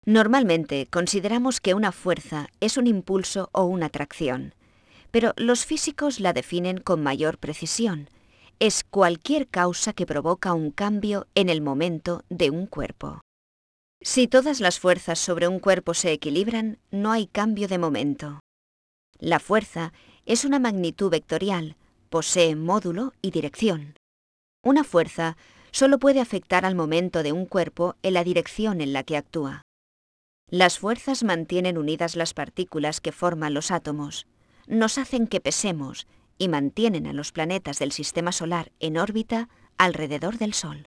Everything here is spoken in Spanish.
Normalmente consideramos que una fuerza es un impulso o una atracción, pero los físicos la definen con mayor precisión. Es cualquier causa que provoca un cambio en el momento de un cuerpo. Si todas las fuerzas sobre un cuerpo se equilibran, no hay cambio de momento. La fuerza es una magnitud vectorial, posee módulo y dirección. Una fuerza solo puede afectar al momento de un cuerpo en la dirección en la que actúa. Las fuerzas mantienen unidas las partículas que forman los átomos, nos hacen que pesemos y mantienen a los planetas del Sistema Solar en órbita alrededor del Sol.